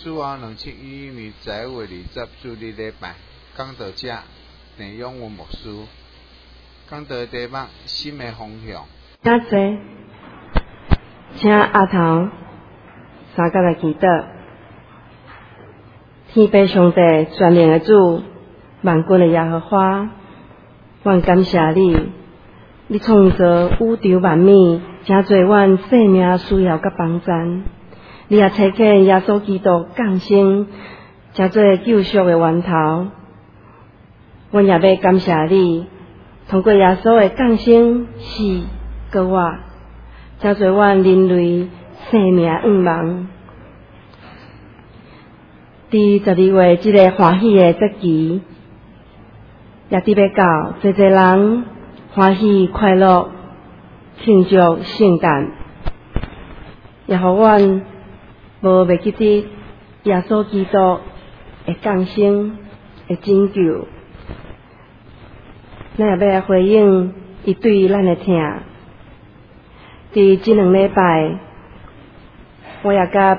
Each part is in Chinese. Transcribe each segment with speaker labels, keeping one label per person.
Speaker 1: 主啊，2021年11月20主日礼拜，讲道者陈永文牧师，讲道题目新的方向。
Speaker 2: 请坐，请阿头三角来祈祷。天父上帝，全能的主，万军的耶和华，阮感谢你，你创造宇宙万物，真侪阮生命需要甲帮助。你也差遣耶稣基督降生，真侪救赎的源头。阮也要感谢你，通过耶稣的降生、死、搁活，真侪阮人类生命愿望。伫12月这个欢喜的节期，也伫要到，侪人欢喜快乐庆祝圣诞，也互阮无袂记得耶稣基督的降生的拯救，咱也要来回应伊对咱的疼。伫这2礼拜，我也甲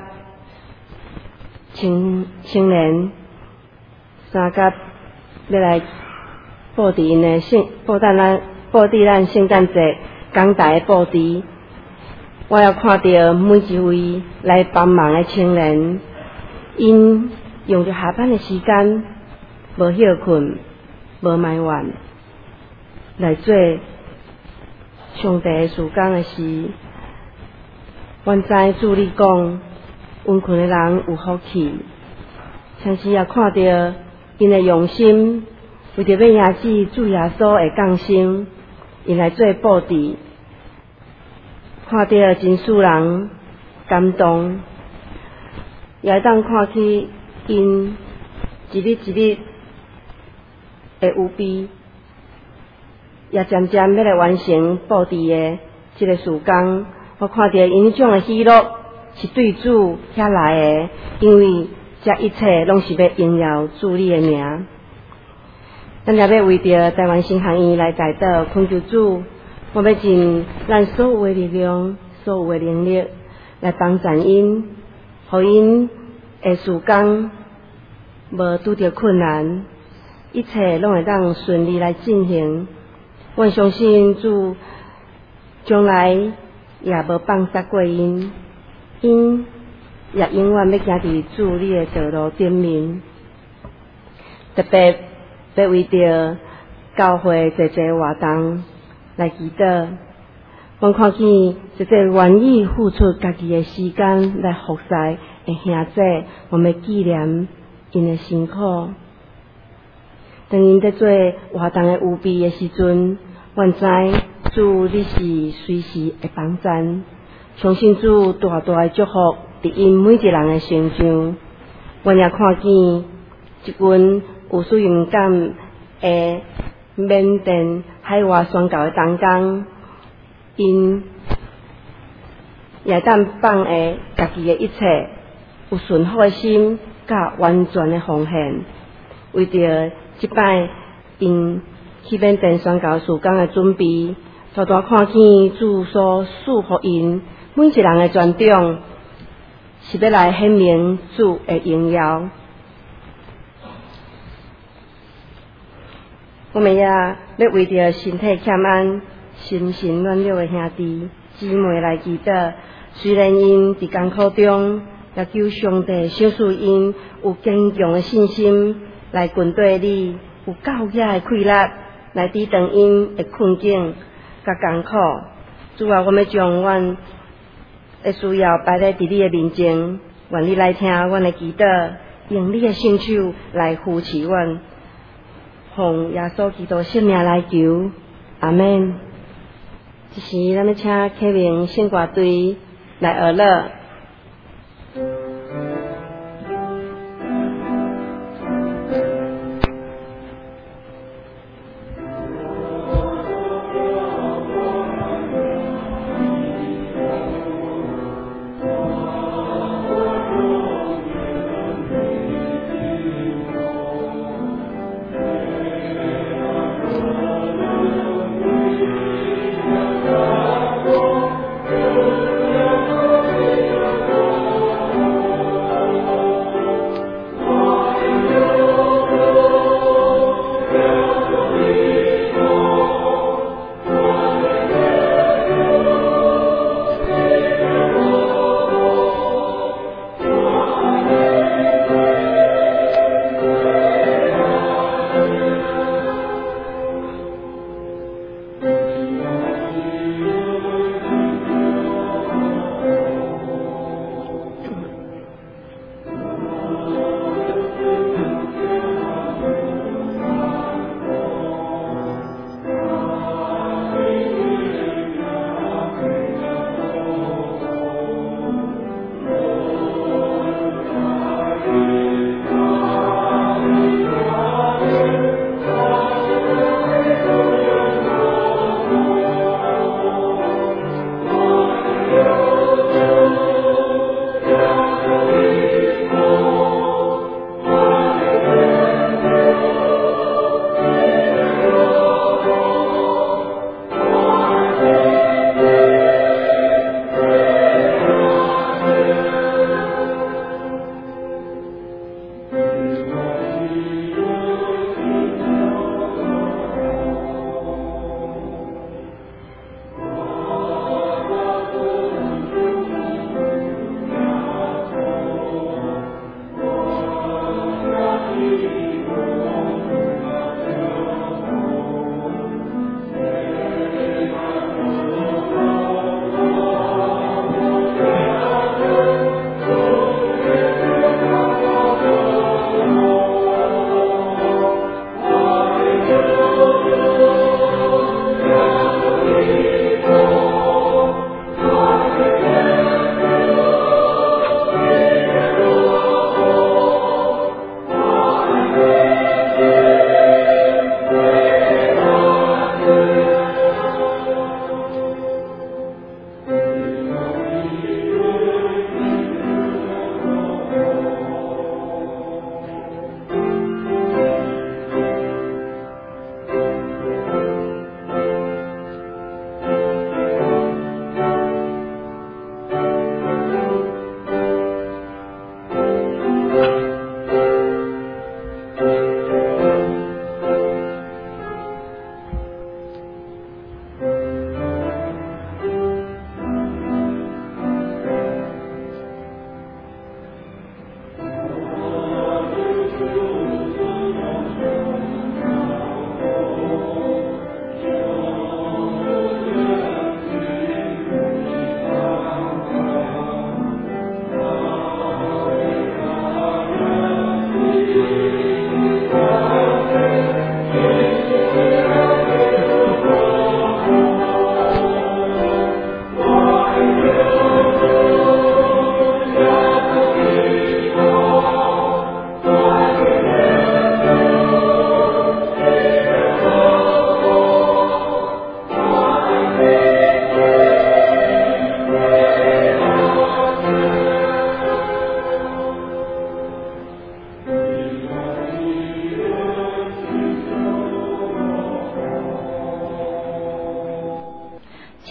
Speaker 2: 青年三甲要来布置因的布置咱圣诞节讲台的布置。我也看到每一位来帮忙的青年，因用着下班的时间，无休困，无埋怨，来做上帝的事工的事。阮知主你讲，温困的人有福气，像是也看到因的用心，为着要迎接主耶稣的降生，因来做布置。看到真使人感动，也当看去因一日一日的有备，也渐渐要来完成布置的这个事工。我看到因这种的喜乐是对主遐来的，因为这一切拢是要荣耀主你的名。咱也要为着台湾新航院来代祷，恳求主，我要尽咱所有的力量、所有的能力来帮助因，互因的事工无拄着困难，一切拢会当顺利来进行。我相信主将来也无放杀过因，因也永远要行伫主你的道路顶面。特别要为着教会侪活动来祈祷。我看见这愿意付出家己的时间来服侍的兄弟，我们纪念因的辛苦。当因在做活动的有备的时阵，我知主你是随时会帮助，相信主大大的祝福伫因每一人的身上。我也看见一群有使用感的缅甸海外宣教的同工，因也当放下家己的一切，有顺服的心，甲完全的奉献，为着即摆因去缅甸宣教事工的准备，大大看见主所赐福因每一人的传统，是要来显明主的荣耀。我们也要为着身体欠安、心神软弱的兄弟姊妹来祈祷。虽然因伫艰苦中，也求上帝赏赐因有坚强的信心，来军队里有够野的气力，来抵挡因的困境甲艰苦。主啊，我们将阮的需要摆在伫你的面前，愿你来听阮的祈祷，用你的圣手来扶持阮。奉耶稣基督圣名来求，阿门。这时，咱要请启明圣歌队来学乐。
Speaker 3: Oh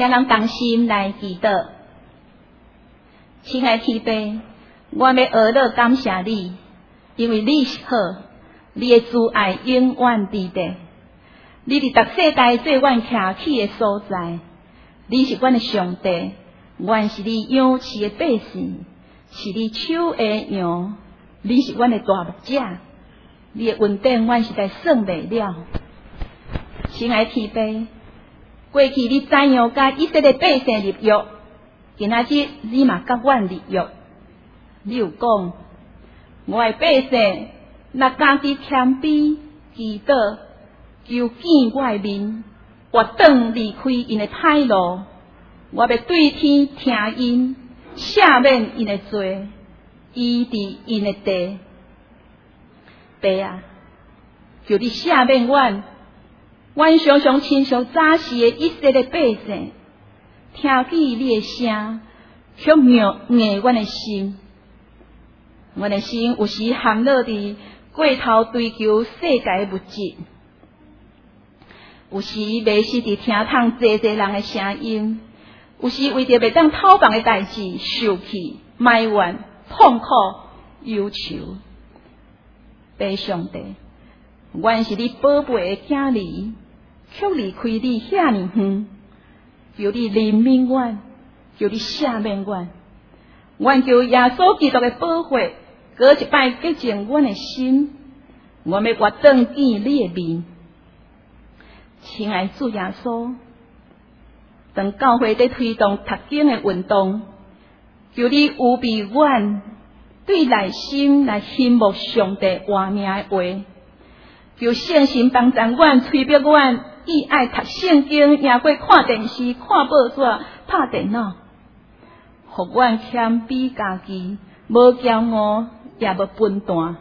Speaker 3: 请人同心来祈祷。亲爱的天父，我要学乐感谢你，因为你是好，你的慈爱永远伫地。你伫逐世代做阮徛起的所在，你是阮的上帝，阮是你养饲的百姓，是你手的羊，你是阮的大牧者，你的恩典阮实在算袂了。亲爱的天父，过去你怎样甲以色列百姓立约，今仔日你嘛甲阮立约。你有讲，我的百姓若家己谦卑祈祷，求见我的面，我转离开因的歹路，我要对天听因，赦免因的罪，医治因的地。爸啊，求你赦免阮常常亲像早时的以色列百姓，听见你的声，却硬阮的心。阮的心有时陷落伫过头追求世界的物质，有时迷失伫听筒济人的声音，有时为着袂当讨房的代志受气、埋怨、痛苦、忧愁。爸上帝，阮是你宝贝的囝儿，却离开你遐尼远，求你怜悯阮，求你赦免阮。阮求耶稣基督的保护，过一摆洁净阮的心，阮要活转见你的面。亲爱主耶稣，当教会在推动读经的运动，求你有庇阮对内心来欣慕上帝话命的话，求圣神帮助阮、催逼阮，意爱读圣经，赢过看电视、看报纸、拍电脑，互阮谦卑家己，无骄傲，也无分断。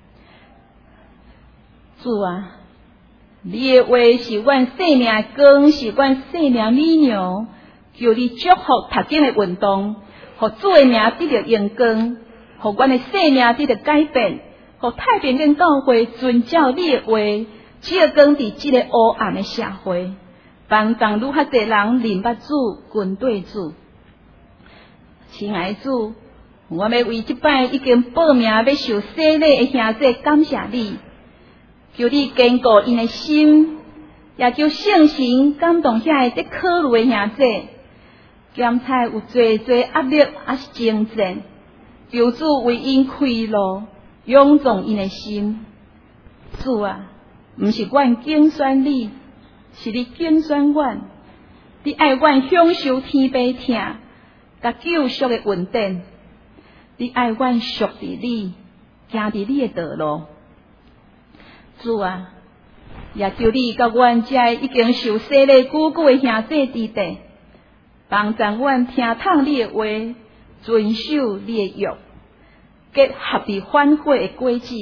Speaker 3: 主啊，你的话是阮生命的光，是阮生命力量。求你祝福读经的运动，互主的名得到荣光，互阮的生命得到改变，互太平间教会遵照你的话，照光伫这个黑暗的社会，帮助愈较侪人认捌主、跟对主。亲爱的主，我要为这摆已经报名要受洗礼的兄弟感谢你，求你坚固因的心，也求圣神感动遐个在考虑的兄弟，检查有侪压力还是征战，求主为因开路，勇壮因的心。主啊，毋是阮竞选你，是你竞选阮，你爱阮享受天父疼，甲救赎的恩典。你爱阮属伫你，行伫你的道路。主啊，也求你甲阮这已经受洗礼久久的兄弟弟弟，帮助阮听透你的话，遵守你的约，结合伫反悔的果子。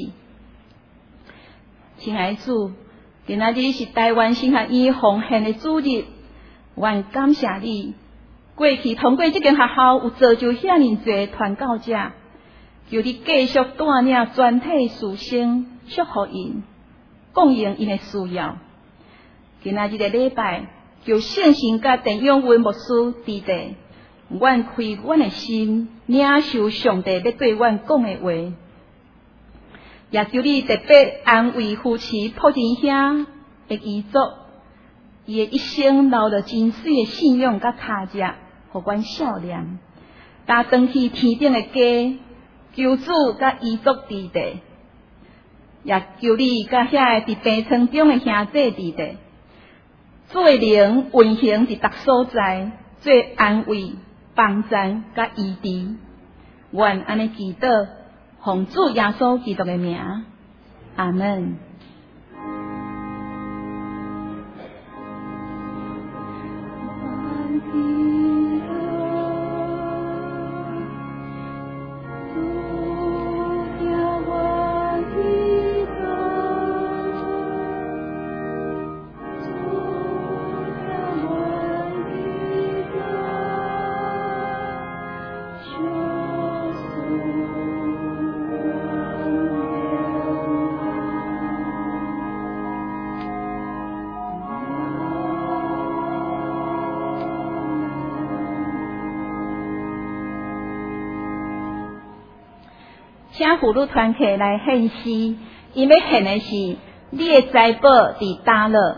Speaker 3: 亲爱的主，今仔日是台湾神学院奉献的主日，愿感谢你。过去通过这间学校有造就遐尼侪传教者，求你继续带领全体师生，祝福因，供应因的需要。今仔日的礼拜，求圣神甲陈永文牧师伫地，愿开阮的心，领受上帝要对阮讲的话。也求你特别安慰夫妻朴真兄的遗族，伊的一生留了真水的信仰甲卡只，互阮笑脸，搭转去天顶的家，求主甲遗族伫地，也求你甲遐个伫病床中的兄弟伫地，做灵运行伫逐所在，做安慰、帮助甲医治。愿安尼祈祷。奉主耶稣基督的名，阿门。 请妇女团体来献诗，因要献的是你的财宝伫倒落。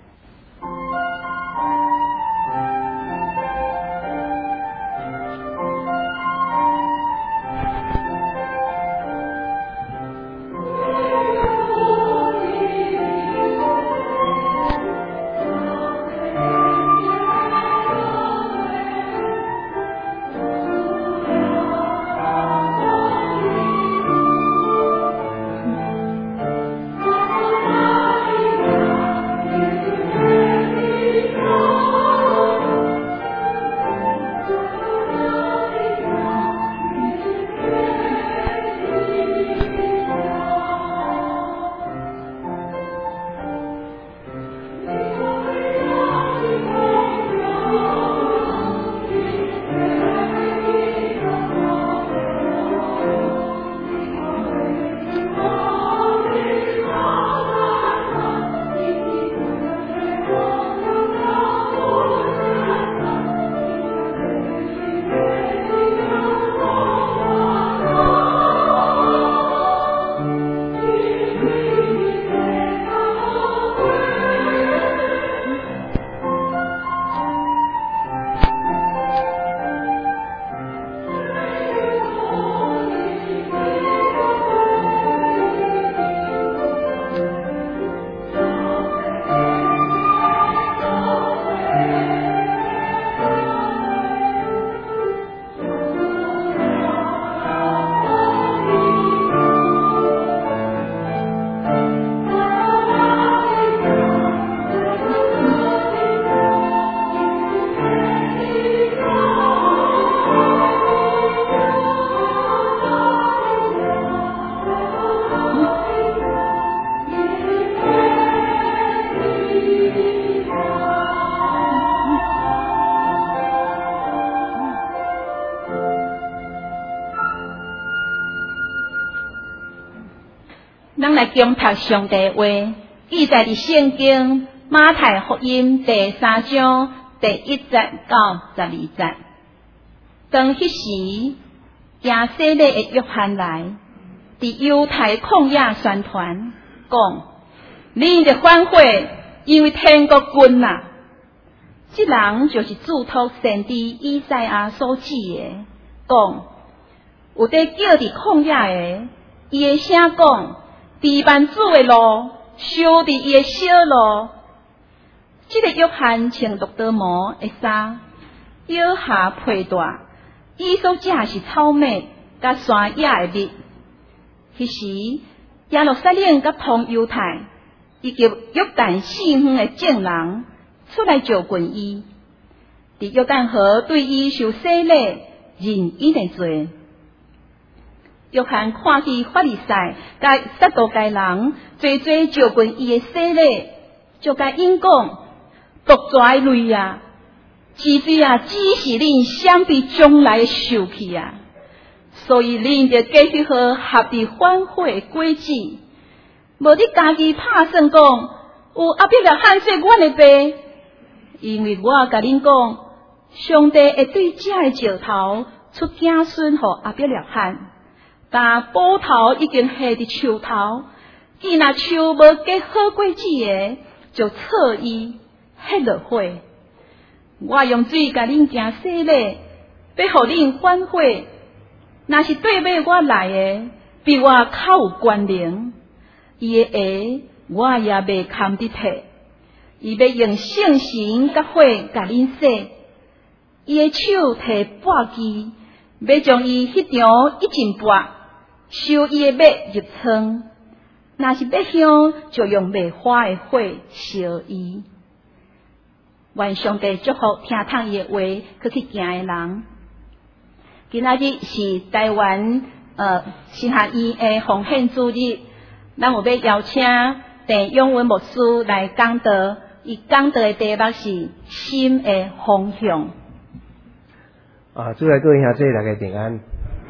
Speaker 3: 咱来共读上帝话，记载伫圣经马太福音第3章第1节到12节。当迄时，亚西利的约翰来，伫犹太旷野宣传，讲：你的反悔，因为天国近啦。这人就是注托先知以赛亚所指的，讲有在叫伫旷野的，伊的声讲。伫万主的路，修伫伊的小路。这个约翰穿绿道毛的衫，腰下佩带，伊所食是草莓甲山野的蜜。迄时，耶路撒冷甲同犹太以及约旦四方的证人出来招群伊，伫约旦河对伊受洗礼，认伊的罪。约翰看见法利赛甲撒都该人做招群伊的洗礼，就甲因讲：毒蛇的类啊，其罪啊，只是恁想必将来受去啊。所以恁着继续好合伫反悔轨迹，无你家己拍算讲有压迫了hạn制阮的爸，因为我甲恁讲，上帝会对这的石头出子孙，互压迫了hạn。但埔头已经下伫树头，伊若树无结好果子的，就错伊迄落火。我用水甲恁行洗礼，要互恁反悔。若是对尾我来的，比我较有关联，伊的鞋我也袂堪得摕。伊要用圣神甲火甲恁洗，伊的手摕簸箕，要将伊迄场一尽簸。烧伊的肉入仓，若是要香，就用未花的火烧伊。愿上帝祝福听伊的话，去行的人。今仔日是台湾新学院的奉献主日，咱有要邀请陈永文牧师来讲道，伊讲道的题目是心的方向。
Speaker 4: 主内各位兄弟大家平安。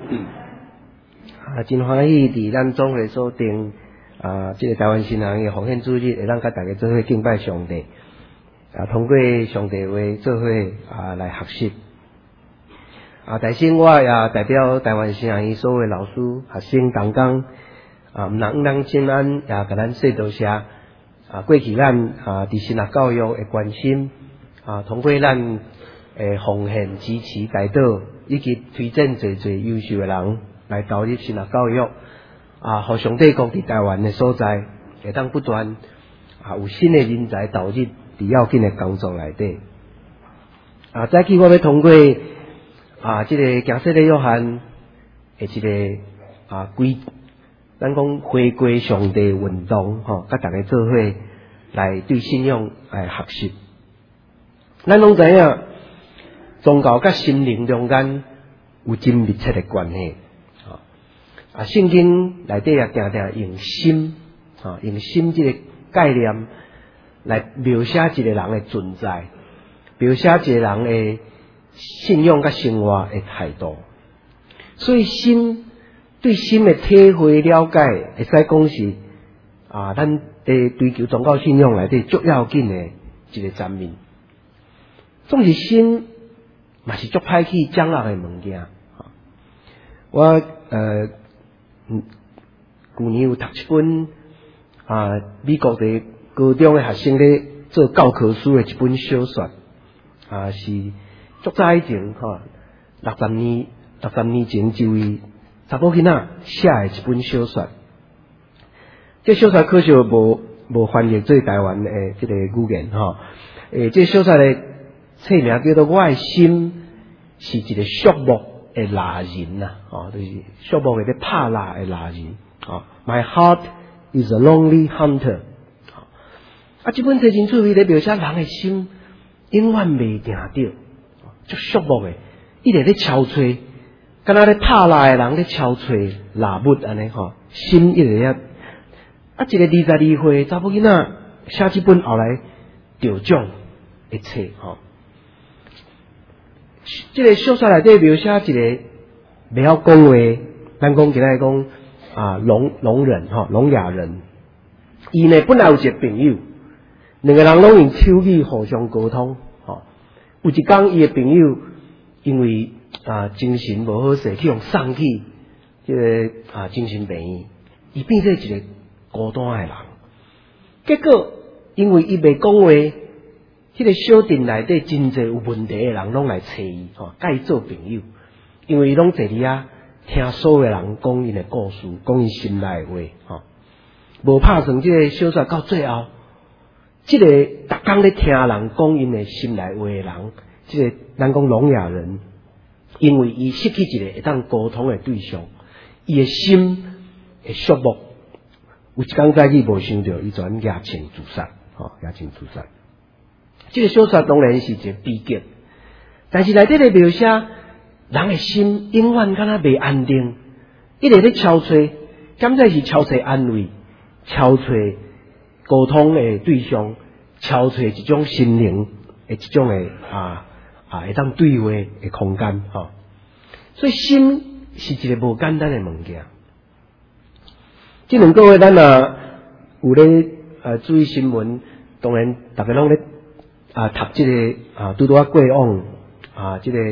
Speaker 4: 真欢喜伫咱总会所定这个台湾新人的奉献主日，会当甲大家做伙敬拜上帝，通过上帝话做伙来学习。 但是我也代表台湾圣医所有老师、学生同工毋能请安，也甲咱说多谢过去咱伫神学教育的关心通过咱奉献支持带导，以及推荐侪优秀的人来投入神学教育互上帝国伫台湾的所在，会当不断有新的人才投入伫要紧的工作内底。早起我要通过这个行洗礼约翰的一个咱讲回归上帝运动甲大家做伙来对信仰来学习。咱拢知影宗教甲心灵中间有真密切的关系。圣经内底也常常用心用心这个概念来描写一个人的存在，描写一个人的信仰甲生活的态度。所以心对心的体会了解，会使讲是咱追求宗教信仰内底足要紧的一个层面。总是心嘛是足歹去掌握的物件。我去年有读一本美国的高中的学生咧做教科书的一本小说，是足早以前60年前一位查某囡仔写的一本小说。这小说可惜无翻译做台湾的这个语言这小说的册名叫做《我的心是一个寂寞的蜡人》就是寂寞的咧拍蜡的蜡人My heart is a lonely hunter。这本册真趣味咧描写人的心永远袂定着，足寂寞的，一直咧憔悴，敢若咧拍蜡的人咧憔悴蜡物安尼心一直咧。一个22岁查某囡仔写这本后来得奖的册这个小说内底描写一个袂晓讲话，咱讲今仔讲聋哑人，伊呢本来有一个朋友，两个人拢用手语互相沟通有一天伊的朋友因为精神无好势，去用送去这个精神病院，伊变做一个孤单的人。结果因为伊袂讲话，迄个小镇内底真侪有问题的人拢来找伊甲伊做朋友，因为伊拢坐伫听所有人讲因的故事，讲因心内的话无拍算这个小说到最后，这个逐天咧听人讲因的心内话的人，这个咱讲聋哑人，因为伊失去一个会当沟通的对象，伊的心会寂寞。有一天早起无想到，伊全野情自杀野情自杀。这个小说当然是一个悲剧，但是内底咧描写人的心永远敢若袂安定，一直咧憔悴，敢才是憔悴安慰，憔悴沟通的对象，憔悴一种心灵的一种的会当对话的空间所以心是一个无简单的物件。这两个月咱有咧注意新闻，当然大家拢咧读这个拄过往这个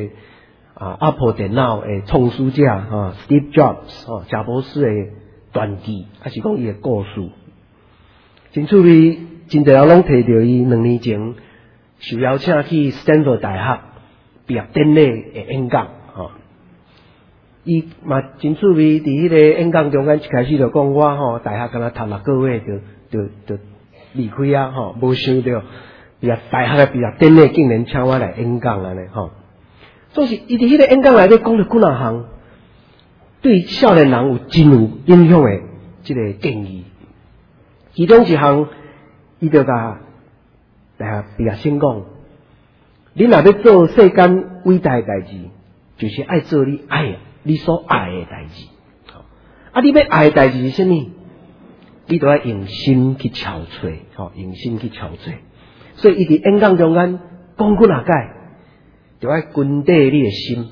Speaker 4: Apple 电脑的创始者Steve Jobs 贾博士的传记，还是讲伊的故事。真趣味，真侪人拢提到伊2年前受邀请去斯坦福大学毕业典礼的演讲伊嘛真趣味，伫迄个演讲中间一开始就讲我大学敢若读6个月就离开无想到大学的毕业典礼竟然请我来演讲安尼总是伊伫迄个演讲内底讲了几若项对少年人有真有影响的即个建议。其中一项，伊就甲大学毕业生讲：，你若要做世间伟大的代志，就是爱做你所爱的代志。你要爱的代志是啥物？你都要用心去憔悴，用心去憔悴。所以伊伫演讲中间讲几若解，就要跟对你的心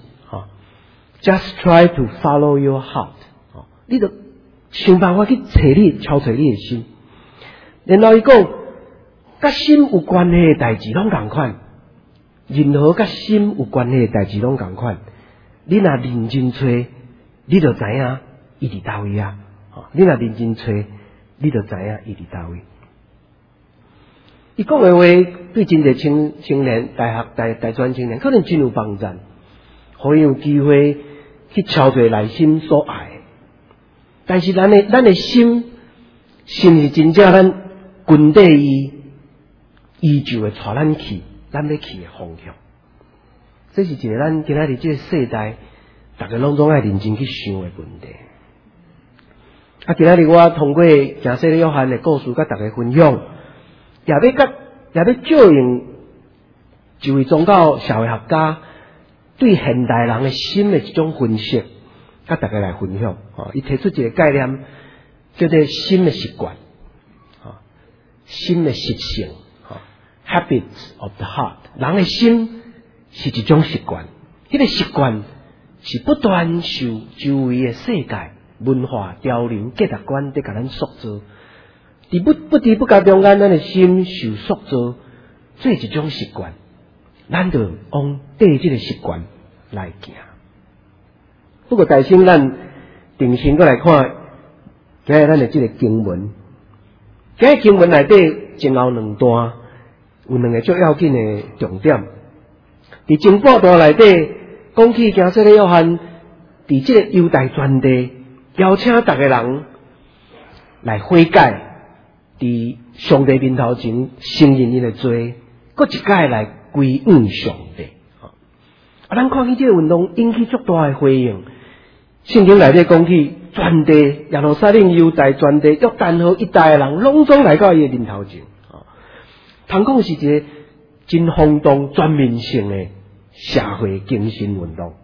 Speaker 4: ，just try to follow your heart，你就想办法去找你憔悴你的心。然后伊讲，甲心有关系的代志拢同款，任何甲心有关系的代志拢同款。 你若认真找，你就知影伊伫叨位啊！你若认真找，你就知影伊伫叨位。伊讲的话对真侪青年、大专青年可能真有帮助，互伊有机会去超越内心所爱。但是咱的心是毋是真正咱军队依旧会带咱去咱要去的方向？这是一个咱今仔日这个世代，大家拢总爱认真去想的问题。今仔日我通过行洗礼约翰的故事，甲大家分享，也要照应一位宗教社会学家对现代人的心的一种分析，甲大家来分享。伊提出一个概念，叫做心的习惯，心的习性，habits of the heart。人的心是一种习惯，迄个习惯是不断受周围的世界、文化、潮流、价值观在甲咱塑造。伫不知不觉中间，咱的心受塑造做一种习惯，咱就往对这个习惯来行。不过，大先咱定睛过来看，今日咱的这个经文，今日经文内底前后两段有两个最要紧的重点。伫前半段内底讲起行洗礼约翰伫这个犹太全地邀请大家人来悔改。伫上帝面头前承认伊的罪，搁一届来归向上帝。咱看见这个运动引起足大的回应。圣经内底讲起，全地耶路撒冷、犹太全地、约旦河一带的人，拢总来到伊的面头前。通讲是一个真轰动、全面性的社会精神运动。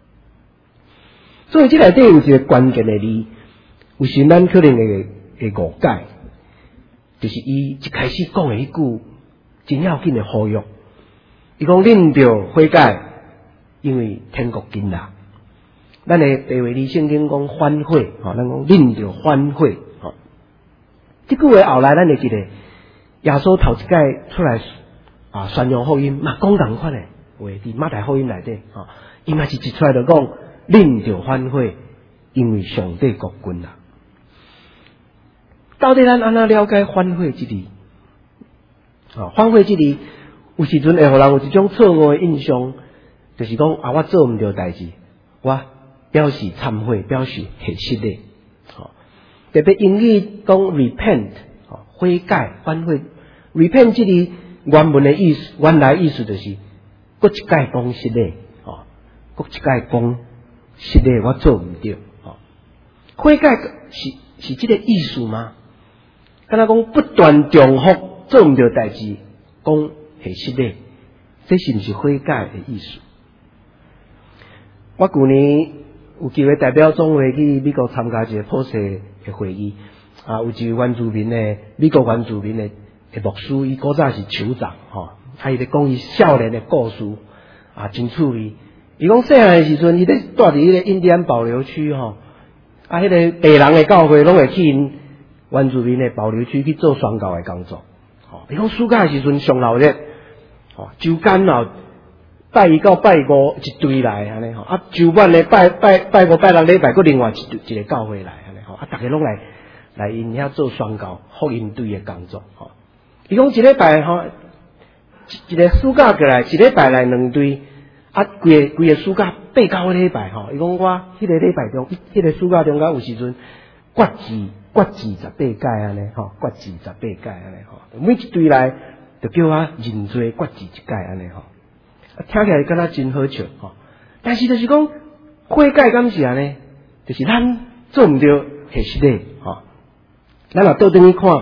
Speaker 4: 所以这内底有一个关键的字，有时咱可能会误解。就是伊一开始讲的一句真要紧的呼吁，伊讲恁着悔改，因为天国近啦。咱的白话字圣经讲反悔，咱讲恁着反悔。这句话后来咱会记得，耶稣头一届出来宣扬福音，嘛讲同款的话，伫马太福音内底，伊嘛是一出来就讲恁着反悔，因为上帝国近啦。到底咱安怎了解反悔这字？反悔这字有时阵会互人有一种错误的印象，就是讲我做唔对代志，我表示忏悔，表示下失礼。特别英语讲 repent， 悔改、反悔。repent 这字原文的意思，原来意思就是搁一届讲失礼，搁一届讲失礼，我做唔对。悔改是这个意思吗？敢若讲不断重复做唔对代志，讲下失礼，这是毋是悔改的意思？我去年有机会代表总会去美国参加一个普世的会议，有一位原住民的美国原住民的牧师，伊古早是酋长，伊咧讲伊少年的故事，真趣味。伊讲细汉的时阵，伊咧住伫迄个印第安保留区，迄个白人的教会拢会去因原住民的保留区去做宣教的工作。伊讲暑假的时阵上闹热，周间拜一到拜五一堆来安尼，周晚咧拜五拜六礼拜，搁另外一个教会来安尼，大家拢来因遐做宣教福音队的工作。伊讲一礼拜一个暑假过来，一礼拜来两队，规个暑假8、9个礼拜，伊讲我迄个礼拜中，迄个暑假中间有时阵决志18届安尼，决志18届安尼，每一队来就叫我认罪决志一届安尼，听起来敢若真好笑，但是就是讲悔改敢是安尼，就是咱做唔对下失礼，咱若倒转去看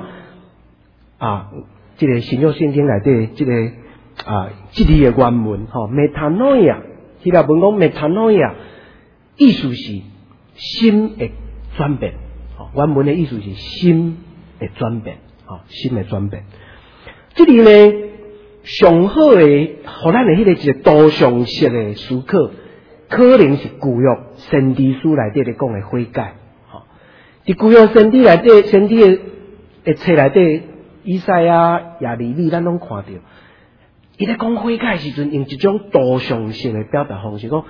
Speaker 4: 这个新约圣经内底这个这字的原文，metanoia， 希腊文讲 metanoia， 意思是心的转变。原文的意思是心的转变，心的转变。这里呢，上好的，互咱的迄个一个多项式的思考，可能是旧约先知书内底咧讲的悔改。伫旧约先知内底，先知的册内底，以赛亚、耶利米，咱拢看到，伊咧讲悔改的时阵，用一种多项性的表达方式，讲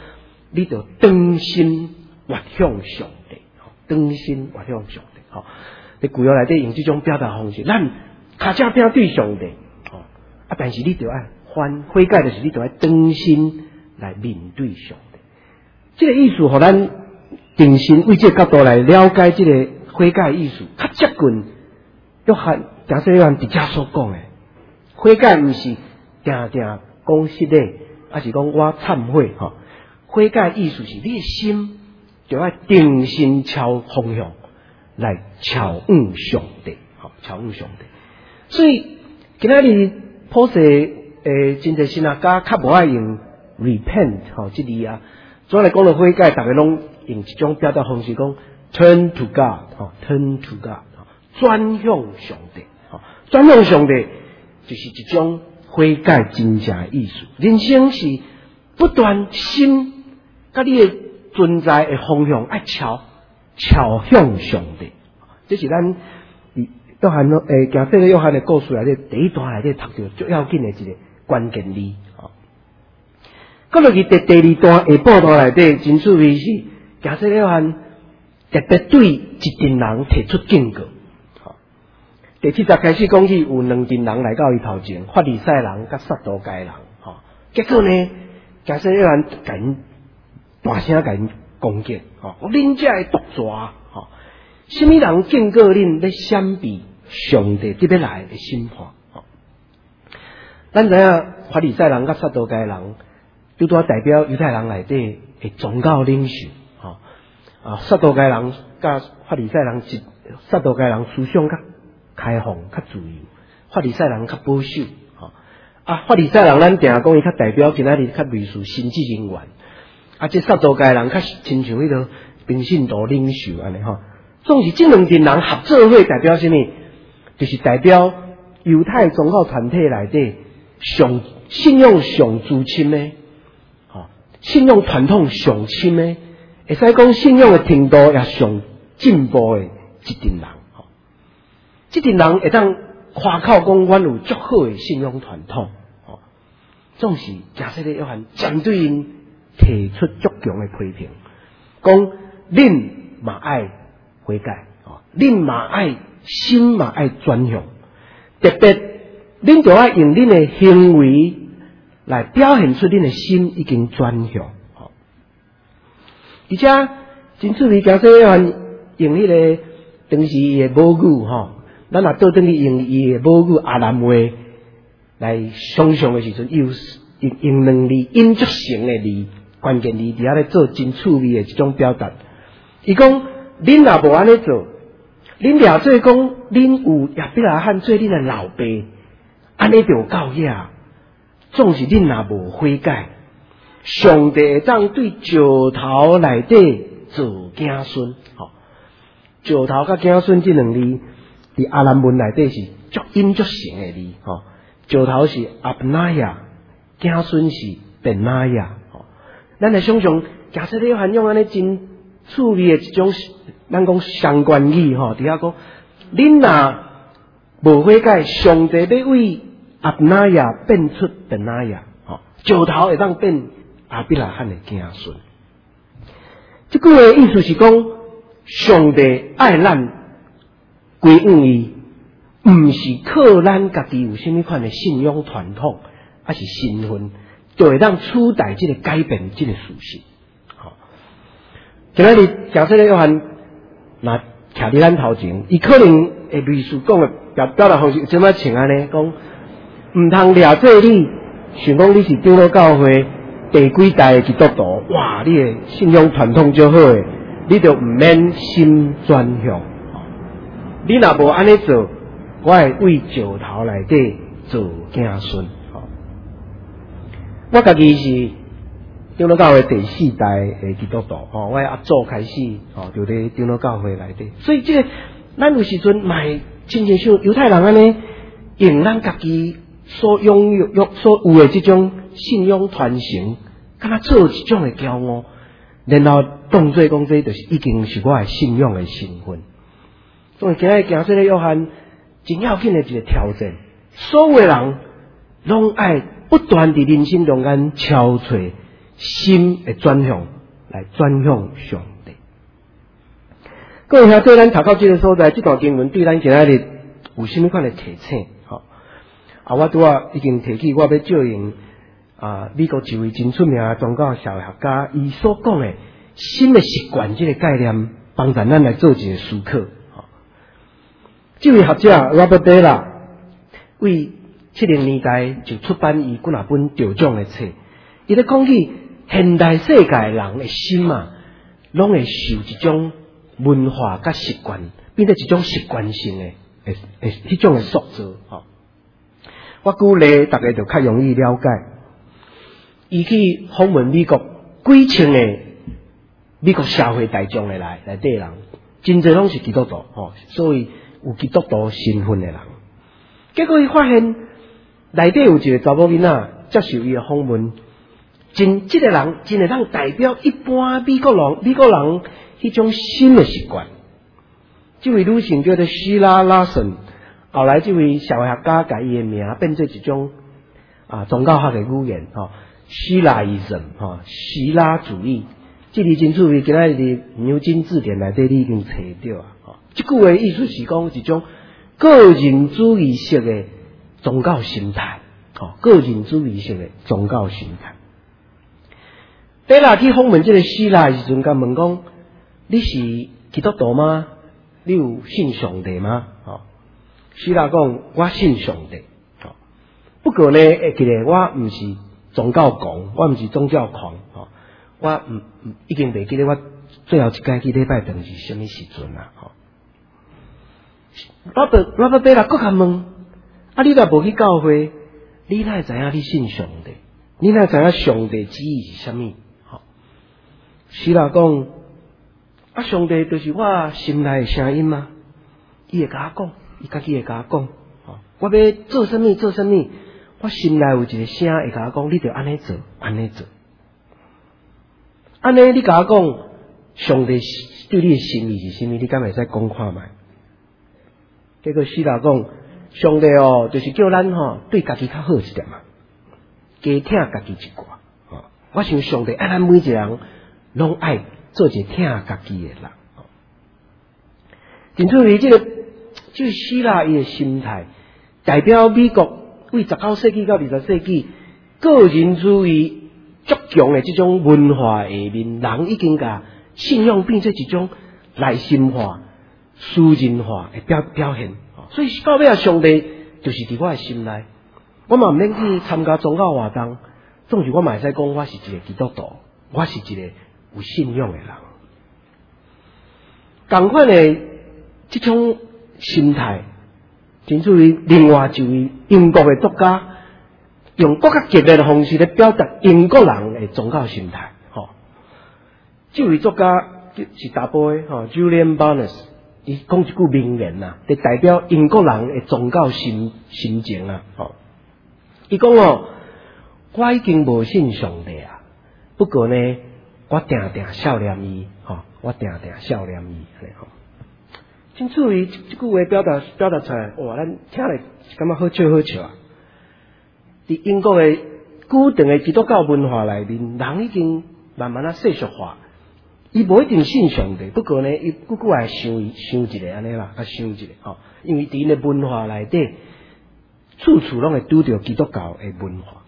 Speaker 4: 你就当心活向上帝，当心活向上帝。吼，你旧约内底用这种表达方式，咱卡正拼对上帝，但是你就爱悔改，就是你就爱当心来面对上帝。这个意思，互咱定心为这个角度来了解这个悔改意思，较接近约翰假设约翰伫遮所讲的悔改，毋是定定讲实的，还是讲我忏悔吼。悔改意思是你的心就要定心朝方向来朝向上帝，朝向上帝。所以今仔日普世真侪神学家较无爱用 repent 这字啊，主要来讲到悔改，大家拢用一种表达方式讲 turn to God，turn to God， 转向上帝，转向上帝就是一种悔改真正的意思。人生是不断心甲你的存在的方向爱朝向上帝，这是咱约翰假设约翰的故事内底第一段内底读到最要紧的一个关键字。搁落去第二段下半段内底真趣味是，假设约翰特别对一群人提出警告。第70开始讲起有两群人来到伊头前，法利赛人甲撒都该人。结果呢，假设约翰甲因大声甲因攻击，恁这的毒蛇，什么人警告恁要闪避上帝即要来的审判？咱知影法利赛人甲撒都该人，就代表犹太人内底的宗教领袖。撒都该人甲法利赛人撒都该人思想较开放、较自由，法利赛人较保守。法利赛人咱定讲伊较代表今仔日较类似神职人员。这撒都该人较亲像迄个平信徒领袖安尼吼。总是这两群人合作会代表什么？就是代表犹太宗教团体内底上信仰上资深的，信仰传统上深的，会使讲信仰的程度也上进步的一群人。这群人会当夸口讲，阮有足好的信仰传统。总是假设咧约翰针对因提出足强的批评，讲恁嘛爱悔改，恁嘛爱心嘛爱转向，特别恁就要用恁的行为来表现出恁的心已经转向。而且真趣味，假设约翰用迄个当时的母语咱若倒转去用伊的母语阿兰话来想象的时阵，用两字音足成的字，关键字伫遐咧做真趣味的一种表达。伊讲恁若无安尼做，恁掠做讲恁有亚伯拉罕做恁的老爸，安尼就有够野。总是恁若无悔改，上帝会当对石头内底做子孙。石头甲子孙这两字，伫阿兰文内底是足音足成的字。石头是阿布纳亚，子孙是便纳亚。咱来想象，假设你约翰用安尼真趣味的一种，咱讲相关语伫遐讲，恁若无悔改，上帝要为阿布纳亚变出便纳亚，石头会当变阿伯拉罕的子孙。这句话意思是讲，上帝爱咱归向伊，毋是靠咱家己有甚物款的信仰传统，还是身份，就会当取代这个改变这个事实。今仔日假设咧约翰若徛伫咱头前，伊可能会类似讲的表达方式，怎么像安尼讲，毋通掠做你，想讲你是长老教会第几代的基督徒，哇，你的信仰传统就好诶，你就毋免心转向。你若无安尼做，我会为石头内底做子孙。我家己是长老教会第4代的基督徒，我阿祖开始就伫长老教会内底，所以这个咱有时阵卖亲像像犹太人安尼，用咱家己所拥有所有的这种信仰传承，敢若做一种的骄傲，然后当作讲这就是已经是我的信仰的身份。所以今日行出来约翰真要紧的一个挑战，所有的人拢爱不断伫人生中间敲找心的转向， 来转向上帝。各位兄弟，咱读到这个所在，这段经文对咱今仔日有甚么款的提醒？我拄仔已经提起，我要借用美国一位真出名的宗教社会学家，伊所讲的新的习惯这个概念，帮助咱来做一个思考。这位学者 Robert Bellah 为70年代就出版伊几啊本得奖的册，伊咧讲起现代世界人的心拢会受一种文化甲习惯，变成一种习惯性的迄种的塑造。我举例，大家就较容易了解。伊去访问美国几千个美国社会大众的内底人，真侪拢是基督徒，所以有基督徒身份的人。结果伊发现内底有一个查某囡仔接受伊的访问，这个人真会当代表一般美国人迄种新的习惯。这位女性叫做希拉拉森，后来这位社会学家把伊的名变做一种宗教学的语言，希腊ism，希腊主义。这字真趣味，今仔日牛津字典内底你已经找到啊。这句话意思是讲一种个人主义式的宗教心态，个人主义式的宗教心态。彼拉去访问这个希腊的时阵，甲问讲：你是基督徒吗？你有信上帝吗？希腊讲：我信上帝。不过呢，会记得我唔是宗教狂，我唔是宗教狂。我已经袂记得我最后一届去礼拜堂是什么时阵啦。Robert Bellah佫甲问：你若无去教会，你哪会知影你信上帝？你哪会知影上帝旨意是什么？希腊讲：上帝就是我心内的声音吗？伊会甲我讲，伊家己会甲我讲，我要做什么做什么，我心内有一个声会甲我讲，你着安尼做，安尼做。安尼你甲我讲，上帝对你的心意是什么？你敢会使讲看卖？结果希腊讲，上帝就是叫咱对家己较好一点嘛，加疼家己一寡。我想上帝爱咱每一个人拢爱做一个疼家己的人。真趣味，这个希腊伊的心态，代表美国为19世纪到20世纪个人主义足强的这种文化下面，人已经甲信仰变成一种内心化、私人化的表现。所以到尾上帝就是伫我的心内，我嘛毋免去参加宗教活动，总是我嘛会使讲我是一个基督徒，我是一个有信仰的人。同款的这种心态，甚至于另外一位英国的作家，用更加激烈的方式来表达英国人的宗教心态。这位作家是大波的Julian Barnes， 伊讲一句名言啦，来代表英国人的宗教心情啊。伊讲我已经无信上帝啊，不过呢，我定定笑念伊，我定定笑念伊，真趣味，这句话表达出来，哇，咱听了感觉好笑好笑啊！伫英国的古长的基督教文化内面，人已经慢慢世俗化，伊无一定信上帝，不过呢，伊久久来想一个安尼啦，想一个因为伫因的文化内底，处处拢会拄着基督教的文化。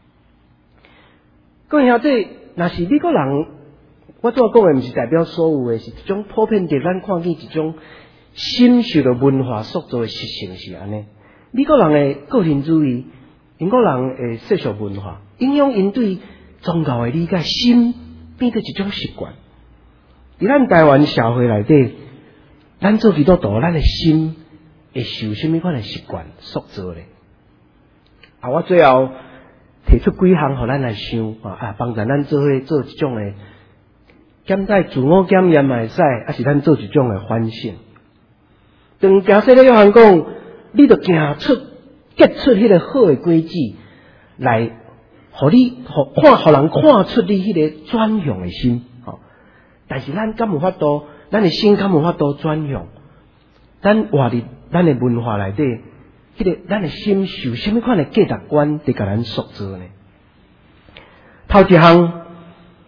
Speaker 4: 各位兄弟，若是美国人，我怎讲的，毋是代表所有的，是一种普遍的，咱看见一种深受的文化塑造的习性是安尼。美国人的个人主义，英国人的世俗文化，影响因对宗教的理解，心变成一种习惯。伫咱台湾社会内底，咱做基督徒，咱的心会受什么款的习惯塑造咧？我最后提出几项，互咱来想帮助咱做一种的检讨自我检验嘛会使，还是咱做一种的反省。当假设咧约翰讲，你着结出迄个好的轨迹，来，互人看出你迄个转向的心。但是咱敢有法度，咱的心敢有法度转向？咱活伫咱的文化内底，迄个咱的心受什么款的价值观伫甲咱塑造呢？头一项，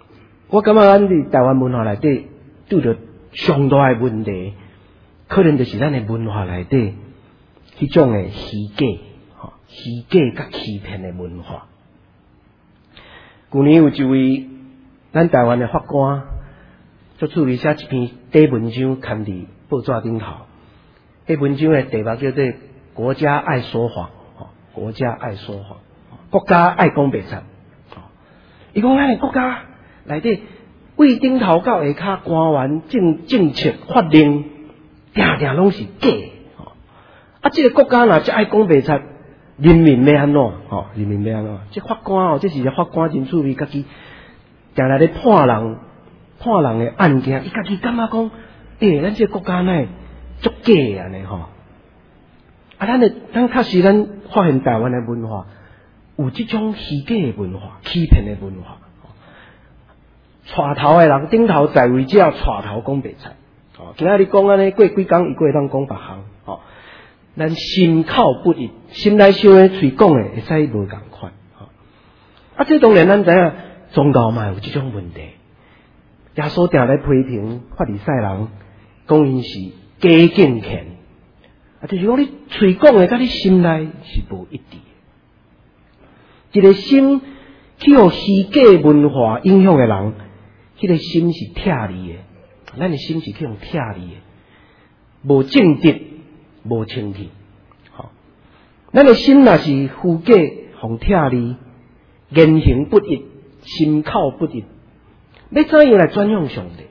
Speaker 4: 我感觉咱伫台湾文化内底拄着上大的问题，可能就是咱的文化内底迄种的虚假，虚假甲欺骗的文化。去年有一位咱台湾的法官，足趣味写一篇短文章刊伫报纸顶头。迄文章的题目叫做《国家爱说谎》，国家爱说谎，国家爱讲白贼。伊讲咱的国家内底，为顶头到下骹官员、政策、法令，定定拢是假。这个国家若只爱讲白贼，人民要安怎？人民要安怎？这法官这是法官真趣味，家己定来咧判人的案件，伊家己感觉讲，咱这个国家呢足假安尼吼。咱确实咱发现台湾的文化有这种虚假的文化、欺骗的文化。带头的人，顶头在位者带头讲白贼。今仔日讲安尼，过几工伊过会当讲别项。咱心口不一，心内想的、嘴讲的会使无共款。这当然咱知影宗教嘛有这种问题。耶稣定来批评法利赛人，讲因是假敬虔。就是讲你嘴讲的，甲你心内是无一致。一个心去互虚假文化影响的人，迄个心是拆离的。咱的心是去互拆离的，无正直。无清气，咱的心若是虚假、互拆离、言行不一、心口不一，要怎样来转向上帝？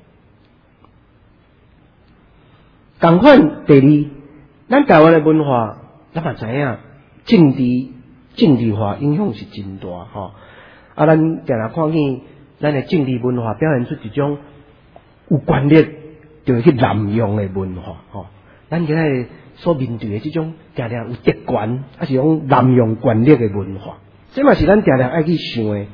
Speaker 4: 同款，第二，咱台湾的文化，咱嘛知影，政治化影响是真大咱定定看见，咱的政治文化表现出一种有权力就会去滥用的文化咱今仔所面对的这种定定有特权，还是讲滥用权力的文化，这嘛是咱定定爱去想的。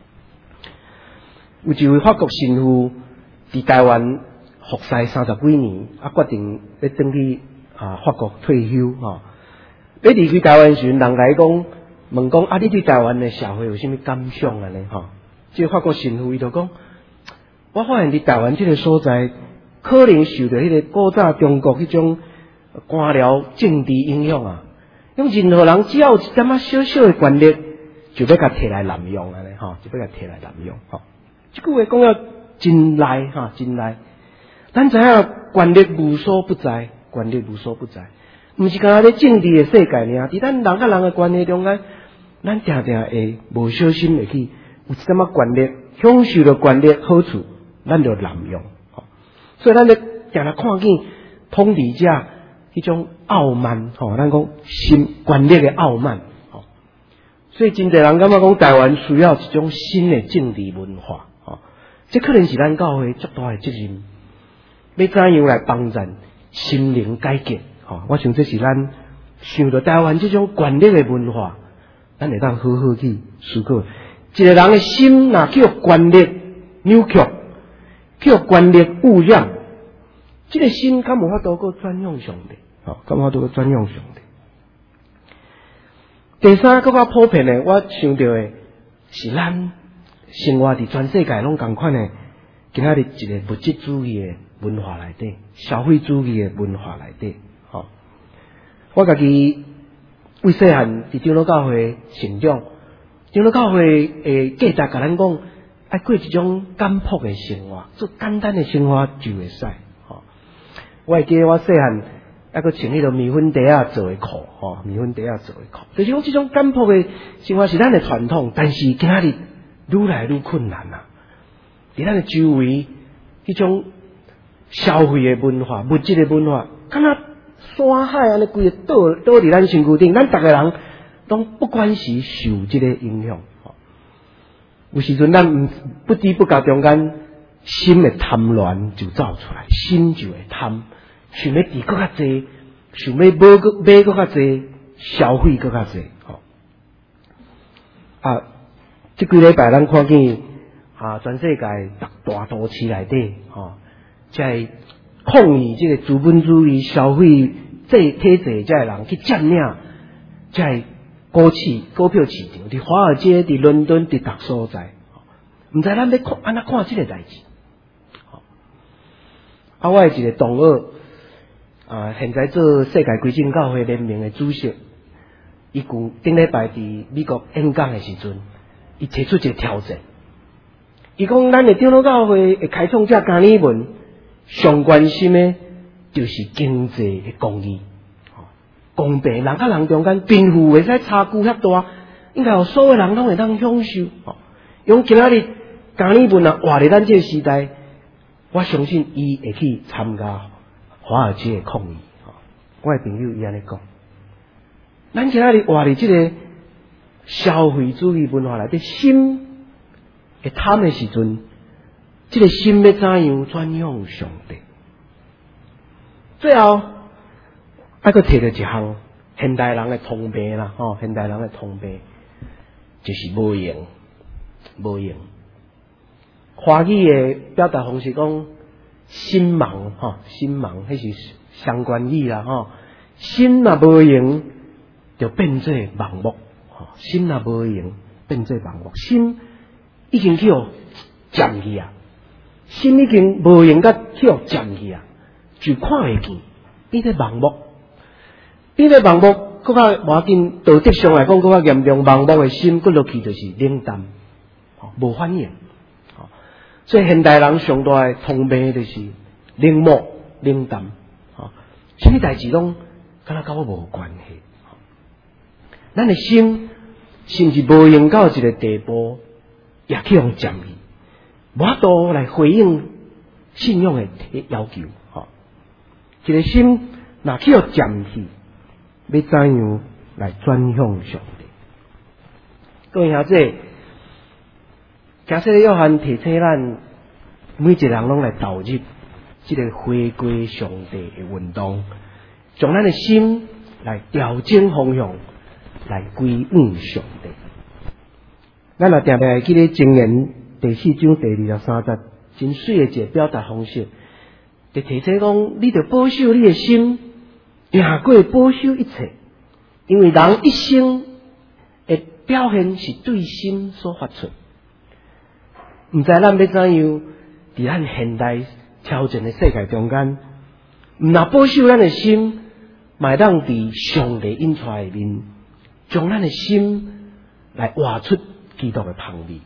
Speaker 4: 有一位法国神父伫台湾服侍30几年，决定要转去法国退休要离开台湾时，人来讲问讲你对台湾的社会有甚物感想安尼这个法国神父伊就讲，我发现伫台湾这个所在，可能受到迄个古早中国迄种官僚政治影响用任何人只要有一点仔小小的权力，就要甲摕来滥用安尼就要甲摕来滥用这句话讲了真赖真赖。咱知影权力无所不在，权力无所不在，毋是干咧政治的世界尔，伫咱人甲人的关系中间，咱定定会无小心会去有一点仔权力，享受到权力好处，咱就滥用所以咱咧定定看见统治者迄种傲慢咱讲新权力的傲慢所以真侪人感觉讲台湾需要一种新的政治文化这可能是咱教会足大的责任，要怎样来帮助心灵改革我想这是咱想到台湾这种权力的文化，咱会当好好去思考。一个人的心若去互权力扭曲，去互权力污染，这个心敢无法度个转向上帝敢无法度个转向上帝。第三更较普遍的，我想到的是咱生活伫全世界拢同款的，今仔日一个物质主义的文化内底，消费主义的文化内底我家己为细汉伫长老教会成长，长老教会的价值甲咱讲，爱过一种简朴的生活，做简单的生活就会使我会记得我细汉还佫穿迄个米粉袋做的裤米粉袋做的裤，就是讲这种简朴的生活是咱的传统，但是今仔日愈来愈困难伫咱的周围迄种消费的文化、物质的文化，敢若山海安尼规个倒伫咱身躯顶，咱逐个人拢不管是受这个影响有时阵咱不知不觉中间，心的贪婪就走出来，心就会贪，想要伫更较济，想要买更较济，消费更较济这几礼拜咱看见全世界大都市内底在抗议这个资本主义消费这体制，这人去占领这股票市场，伫华尔街、伫伦敦、伫各所在，毋毋知咱要看安怎看即个代志。啊，我一个同学现在做世界归正教会联盟的主席，伊顶礼拜伫美国演讲的时阵，伊提出一个挑战。伊讲，咱的长老教会的开创者加尔文上关心的，就是经济的公义。公平，人甲人中间贫富袂使差距遐大，应该有所有人拢会当享受。用今仔日加尔文活伫咱这个时代，我相信伊会去参加华尔街的抗议。我的朋友伊安尼讲，咱今仔日活伫这个消费主义文化内底，心会贪的时阵，这个心要怎样转向上帝？最后，还佫摕到一项现代人的通病啦，现代人的通病就是无用，无用。华语的表达方式讲心盲，心盲，迄是相关语啦，心若无用，就变做盲目，心若无用，变做盲目，心已经去互占去啊，心已经无用甲去互占去啊，就看袂见，变做盲目。变做盲目，搁较无要紧。道德上来讲，搁较严重。盲目的心，搁落去就是冷淡，无反应。所以现代人上大的通病就是冷漠、冷淡。什么代志拢敢若甲我无关系。咱的心甚至无用到一个地步，也去互占去，无法度来回应信仰的要求。一个心若去互占去，要怎样来转向上帝？各位兄弟，假设约翰提醒咱每一个人拢来投入这个回归上帝的运动，将咱的心来调整方向，来归向上帝。咱若定定会记咧箴言第4章第23节，真水的一个表达方式，就提醒讲，你着保守你的心。赢过保守一切，因为人一生的表现是对心所发出。毋知咱要怎样伫咱现代超前的世界中间，毋若保守咱的心，嘛当伫上帝引出来的面，将咱的心来活出基督的香味。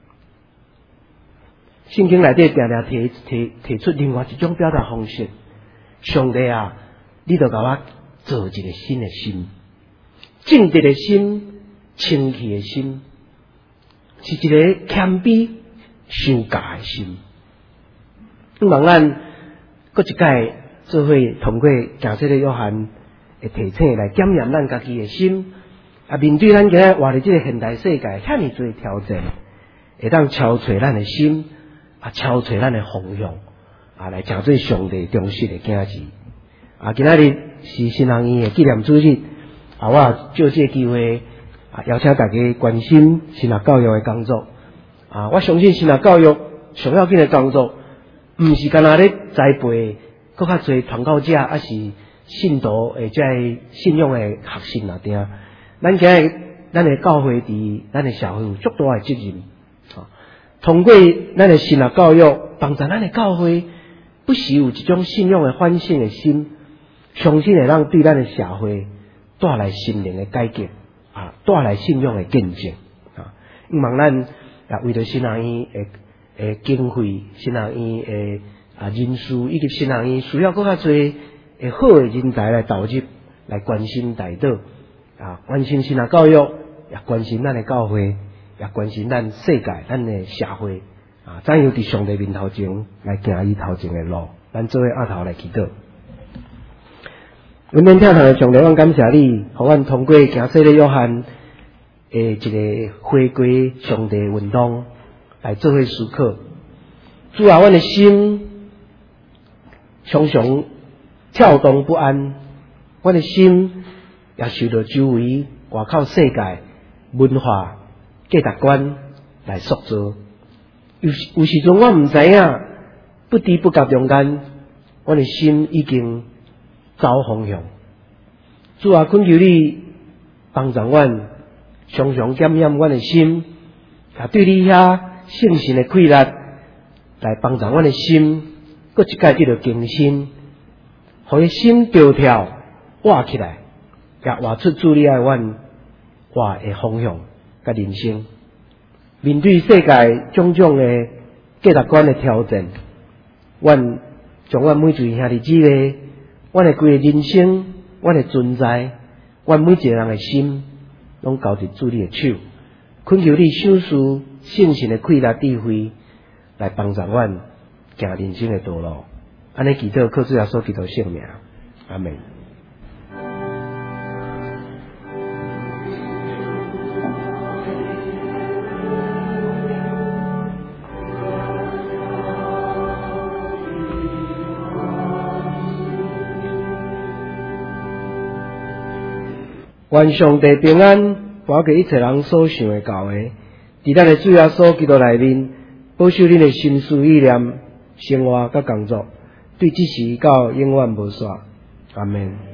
Speaker 4: 圣经内底定定提出另外一种表达方式，上帝啊！你就甲我做一个新的心，正直的心，清气的心，是一个谦卑、受教的心。望咱搁一届做伙通过行说的约翰的提醒来检验咱家己的心，面对咱今日活伫这个现代世界遐尼多挑战，会当敲碎咱的心，敲碎咱的方向，来成做上帝忠实的囝子。今仔日是新人院的纪念主日，我借这个机会邀请大家关心新学教育的工作。我相信新学教育上要紧的工作，毋是干那咧栽培更较侪传教者，还是信徒或者信仰的学生啊定。咱今日咱的教会伫咱的社会有足大的责任。通过咱的新学教育，帮助咱的教会不时有一种信仰的反省的心。相信会让对咱的社会带来心灵的改革，带来信仰的见证。望咱也为着新人院的经费、新人院的人数以及新人院需要更较侪好的人才来投入，来关心大道，关心新学教育，也关心咱的教会，也关心咱世界、咱的社会，怎样伫上帝面头前来行伊头前的路。咱做伙压头来祈祷。阮们听堂的上帝，阮感谢你，互阮通过行说的约翰一个回归上帝运动来做伙思考。主啊，阮的心常常跳动不安，阮的心也受到周围外口世界文化价值观来塑造。有时阵我毋知影，不知不觉中间，阮的心已经走方向。主啊，恳求你帮助阮，常常检验阮的心，对你遐圣神的气力来帮助阮的心，搁一摆得到更新，互伊心跳跳活起来，也活出主你爱阮活的方向甲人生。面对世界种种的价值观的挑战，阮将阮每一位兄弟姊妹，阮的规个人生，阮的存在，阮每一个人的心，拢交伫主你的手，恳求你赏赐圣神的气力智慧，来帮助阮行人生的道路。安尼祈祷，靠主耶稣基督圣名，阿门。愿上帝平安，保给一切人所想的到的，伫咱的主耶稣基督内面，保守恁的心思意念、生活甲工作，对即时到永远无煞。阿门。